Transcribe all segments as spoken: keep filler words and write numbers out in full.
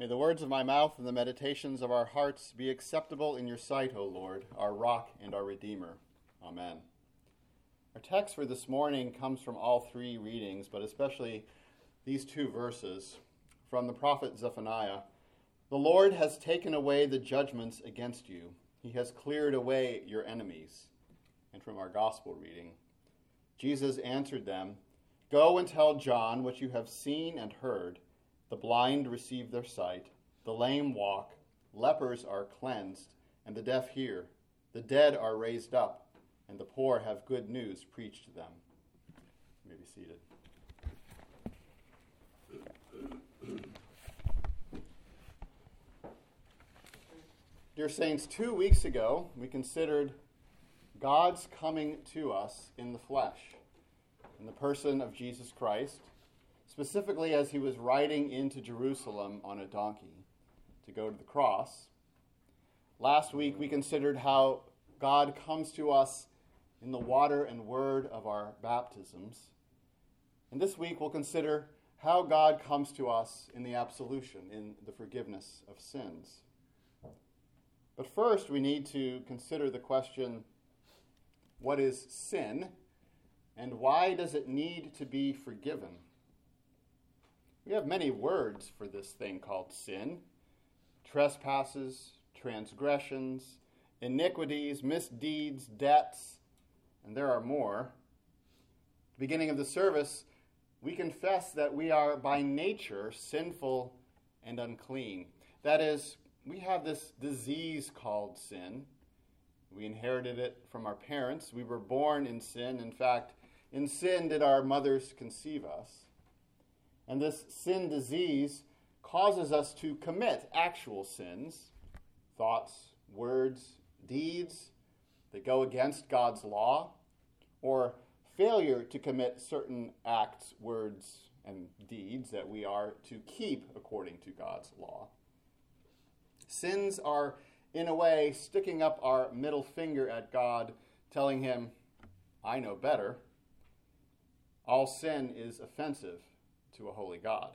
May the words of my mouth and the meditations of our hearts be acceptable in your sight, O Lord, our rock and our Redeemer. Amen. Our text for this morning comes from all three readings, but especially these two verses from the prophet Zephaniah. The Lord has taken away the judgments against you. He has cleared away your enemies. And from our gospel reading, Jesus answered them, Go and tell John what you have seen and heard. The blind receive their sight, the lame walk, lepers are cleansed, and the deaf hear. The dead are raised up, and the poor have good news preached to them. You may be seated. Dear saints, two weeks ago we considered God's coming to us in the flesh, in the person of Jesus Christ, specifically as he was riding into Jerusalem on a donkey to go to the cross. Last week we considered how God comes to us in the water and word of our baptisms. And this week we'll consider how God comes to us in the absolution, in the forgiveness of sins. But first we need to consider the question, what is sin, and why does it need to be forgiven? We have many words for this thing called sin: trespasses, transgressions, iniquities, misdeeds, debts, and there are more. At the beginning of the service, we confess that we are by nature sinful and unclean. That is, we have this disease called sin. We inherited it from our parents. We were born in sin. In fact, in sin did our mothers conceive us. And this sin disease causes us to commit actual sins, thoughts, words, deeds that go against God's law, or failure to commit certain acts, words, and deeds that we are to keep according to God's law. Sins are, in a way, sticking up our middle finger at God, telling him, I know better. All sin is offensive to a holy God.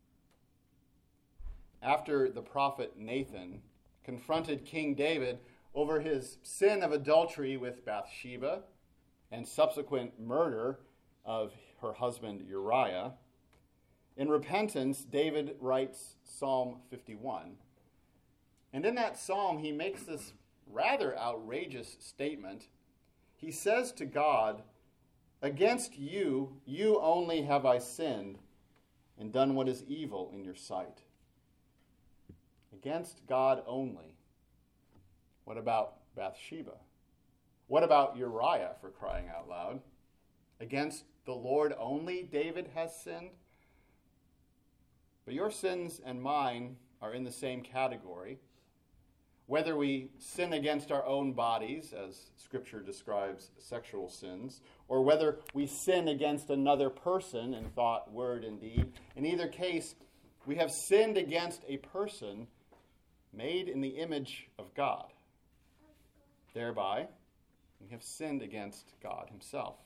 After the prophet Nathan confronted King David over his sin of adultery with Bathsheba and subsequent murder of her husband Uriah, in repentance, David writes Psalm fifty-one. And in that psalm, he makes this rather outrageous statement. He says to God, Against you, you only have I sinned and done what is evil in your sight. Against God only. What about Bathsheba? What about Uriah, for crying out loud? Against the Lord only David has sinned? But your sins and mine are in the same category. Whether we sin against our own bodies, as Scripture describes sexual sins, or whether we sin against another person in thought, word, and deed, in either case, we have sinned against a person made in the image of God. Thereby, we have sinned against God himself.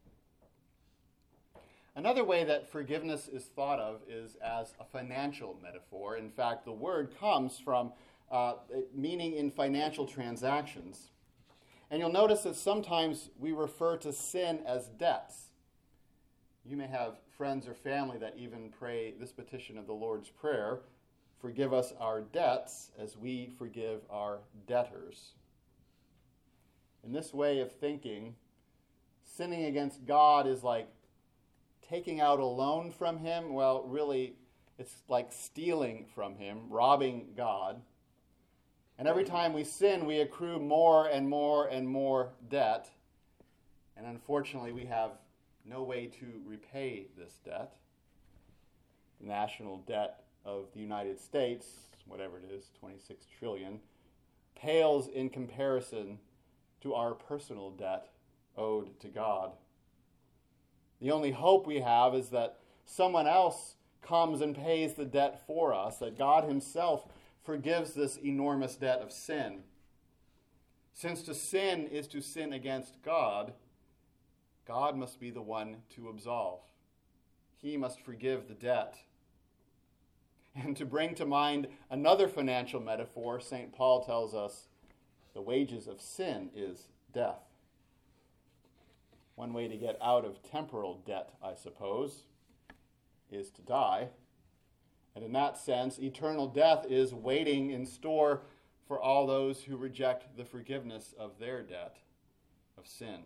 Another way that forgiveness is thought of is as a financial metaphor. In fact, the word comes from Uh, meaning in financial transactions. And you'll notice that sometimes we refer to sin as debts. You may have friends or family that even pray this petition of the Lord's Prayer, forgive us our debts as we forgive our debtors. In this way of thinking, sinning against God is like taking out a loan from him. Well, really, it's like stealing from him, robbing God. And every time we sin, we accrue more and more and more debt. And unfortunately, we have no way to repay this debt. The national debt of the United States, whatever it is, twenty-six trillion dollars, pales in comparison to our personal debt owed to God. The only hope we have is that someone else comes and pays the debt for us, that God himself forgives this enormous debt of sin. Since to sin is to sin against God, God must be the one to absolve. He must forgive the debt. And to bring to mind another financial metaphor, Saint Paul tells us the wages of sin is death. One way to get out of temporal debt, I suppose, is to die. And in that sense, eternal death is waiting in store for all those who reject the forgiveness of their debt of sin.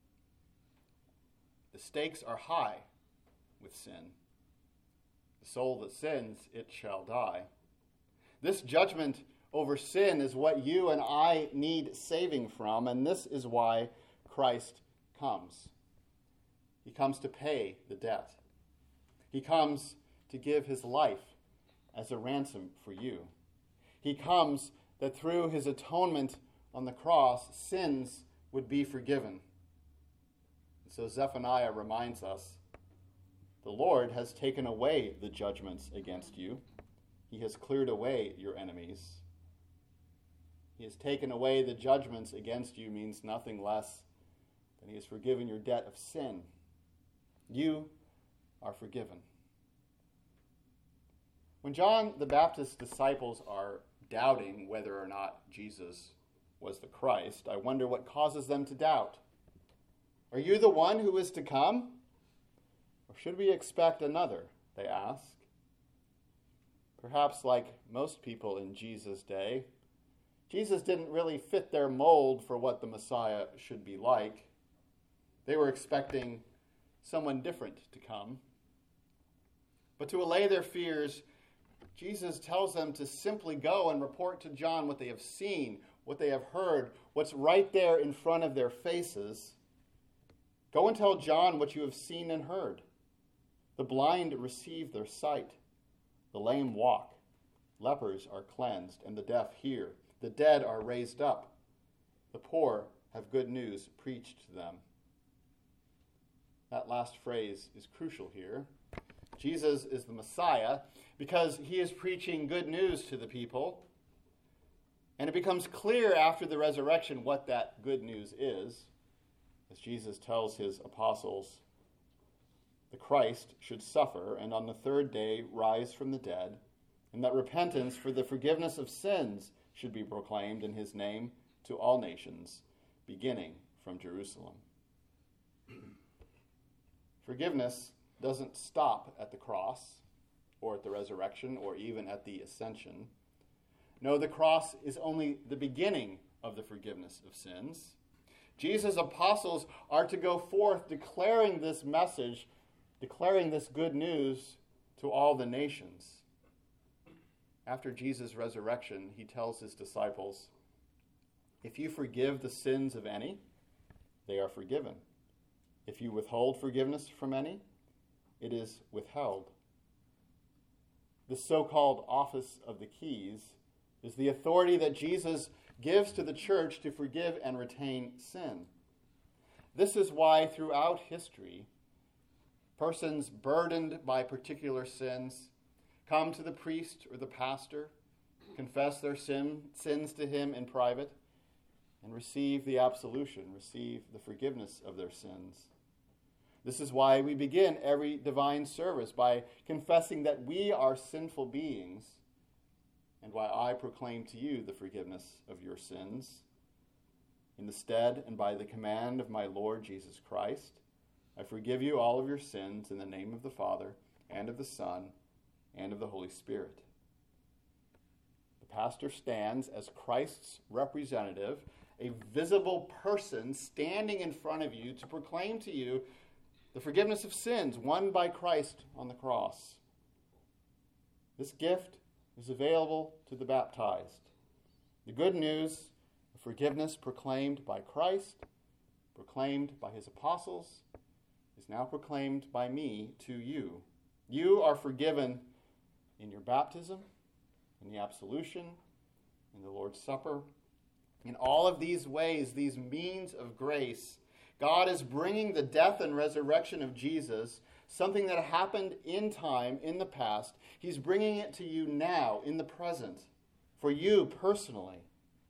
The stakes are high with sin. The soul that sins, it shall die. This judgment over sin is what you and I need saving from, and this is why Christ comes. He comes to pay the debt. He comes to give his life as a ransom for you. He comes that through his atonement on the cross, sins would be forgiven. And so Zephaniah reminds us, the Lord has taken away the judgments against you. He has cleared away your enemies. He has taken away the judgments against you means nothing less than he has forgiven your debt of sin. You are forgiven. When John the Baptist's disciples are doubting whether or not Jesus was the Christ, I wonder what causes them to doubt. Are you the one who is to come? Or should we expect another, they ask. Perhaps like most people in Jesus' day, Jesus didn't really fit their mold for what the Messiah should be like. They were expecting someone different to come. But to allay their fears, Jesus tells them to simply go and report to John what they have seen, what they have heard, what's right there in front of their faces. Go and tell John what you have seen and heard. The blind receive their sight. The lame walk. Lepers are cleansed, and the deaf hear. The dead are raised up. The poor have good news preached to them. That last phrase is crucial here. Jesus is the Messiah because he is preaching good news to the people. And it becomes clear after the resurrection what that good news is. As Jesus tells his apostles, the Christ should suffer and on the third day rise from the dead, and that repentance for the forgiveness of sins should be proclaimed in his name to all nations, beginning from Jerusalem. Forgiveness doesn't stop at the cross or at the resurrection or even at the ascension. No, the cross is only the beginning of the forgiveness of sins. Jesus' apostles are to go forth declaring this message, declaring this good news to all the nations. After Jesus' resurrection, he tells his disciples, if you forgive the sins of any, they are forgiven. If you withhold forgiveness from any, it is withheld. This so-called office of the keys is the authority that Jesus gives to the church to forgive and retain sin. This is why throughout history, persons burdened by particular sins come to the priest or the pastor, confess their sin, sins to him in private, and receive the absolution, receive the forgiveness of their sins. This is why we begin every divine service by confessing that we are sinful beings, and why I proclaim to you the forgiveness of your sins. In the stead and by the command of my Lord Jesus Christ, I forgive you all of your sins in the name of the Father, and of the Son, and of the Holy Spirit. The pastor stands as Christ's representative, a visible person standing in front of you to proclaim to you the forgiveness of sins won by Christ on the cross. This gift is available to the baptized. The good news of forgiveness proclaimed by Christ, proclaimed by his apostles, is now proclaimed by me to you. You are forgiven in your baptism, in the absolution, in the Lord's Supper. In all of these ways, these means of grace, God is bringing the death and resurrection of Jesus, something that happened in time, in the past. He's bringing it to you now, in the present, for you personally.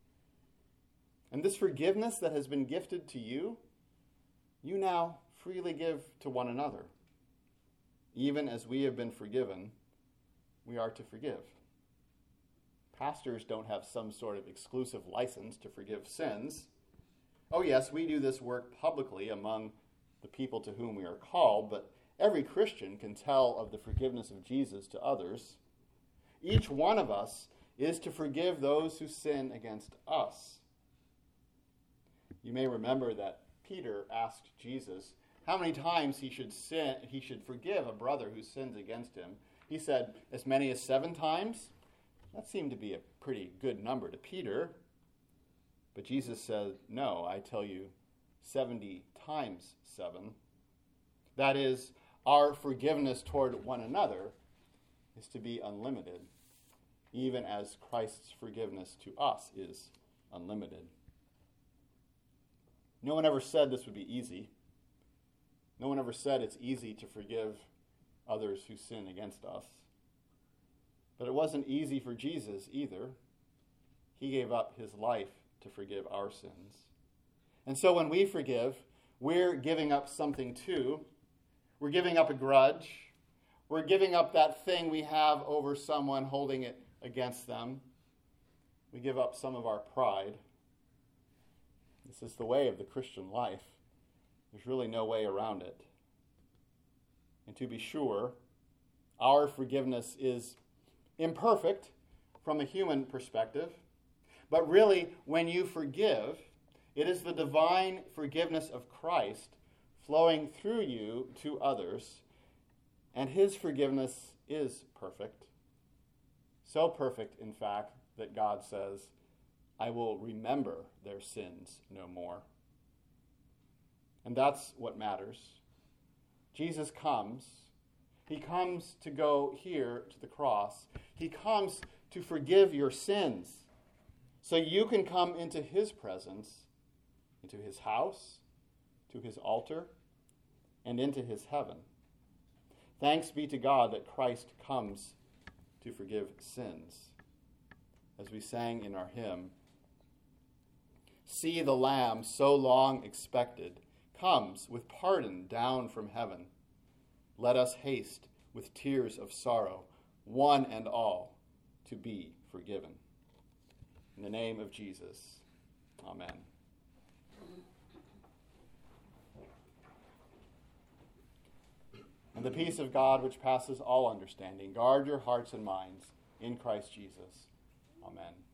And this forgiveness that has been gifted to you, you now freely give to one another. Even as we have been forgiven, we are to forgive. Pastors don't have some sort of exclusive license to forgive sins. Oh yes, we do this work publicly among the people to whom we are called, but every Christian can tell of the forgiveness of Jesus to others. Each one of us is to forgive those who sin against us. You may remember that Peter asked Jesus how many times he should sin, he should forgive a brother who sins against him. He said, as many as seven times? That seemed to be a pretty good number to Peter. But Jesus said, no, I tell you, seventy times seven. That is, our forgiveness toward one another is to be unlimited, even as Christ's forgiveness to us is unlimited. No one ever said this would be easy. No one ever said it's easy to forgive others who sin against us. But it wasn't easy for Jesus either. He gave up his life to forgive our sins. And so when we forgive, we're giving up something too. We're giving up a grudge. We're giving up that thing we have over someone, holding it against them. We give up some of our pride. This is the way of the Christian life. There's really no way around it. And to be sure, our forgiveness is imperfect from a human perspective. But really, when you forgive, it is the divine forgiveness of Christ flowing through you to others, and his forgiveness is perfect. So perfect, in fact, that God says, I will remember their sins no more. And that's what matters. Jesus comes. He comes to go here to the cross. He comes to forgive your sins so you can come into his presence, into his house, to his altar, and into his heaven. Thanks be to God that Christ comes to forgive sins. As we sang in our hymn, see the Lamb so long expected comes with pardon down from heaven. Let us haste with tears of sorrow, one and all, to be forgiven. In the name of Jesus, amen. And the peace of God, which passes all understanding, guard your hearts and minds in Christ Jesus. Amen.